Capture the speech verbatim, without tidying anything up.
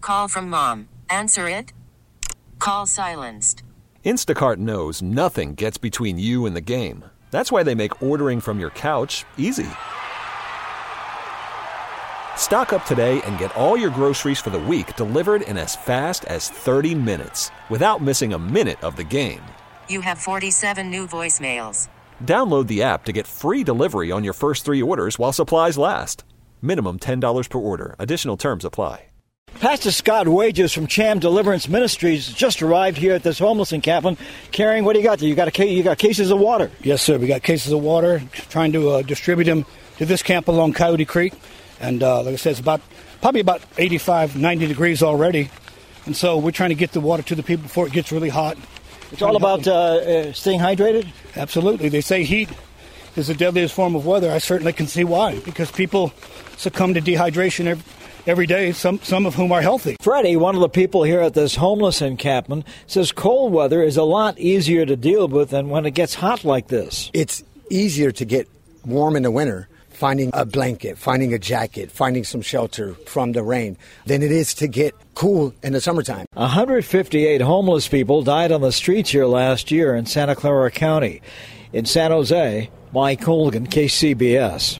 call from mom. Answer it. Call silenced. Instacart knows nothing gets between you and the game. That's why they make ordering from your couch easy. Stock up today and get all your groceries for the week delivered in as fast as thirty minutes without missing a minute of the game. You have forty-seven new voicemails. Download the app to get free delivery on your first three orders while supplies last. Minimum ten dollars per order. Additional terms apply. Pastor Scott Wages from Cham Deliverance Ministries just arrived here at this homeless encampment carrying, what do you got there? You got, a, you got cases of water. Yes, sir. We got cases of water, trying to uh, distribute them to this camp along Coyote Creek. And uh, like I said, it's about probably about eighty-five, ninety degrees already. And so we're trying to get the water to the people before it gets really hot. It's all about uh, uh, staying hydrated? Absolutely. They say heat is the deadliest form of weather. I certainly can see why, because people succumb to dehydration every, every day, some, some of whom are healthy. Freddie, one of the people here at this homeless encampment, says cold weather is a lot easier to deal with than when it gets hot like this. It's easier to get warm in the winter, finding a blanket, finding a jacket, finding some shelter from the rain, than it is to get cool in the summertime. one hundred fifty-eight homeless people died on the streets here last year in Santa Clara County. In San Jose, Mike Colgan, K C B S.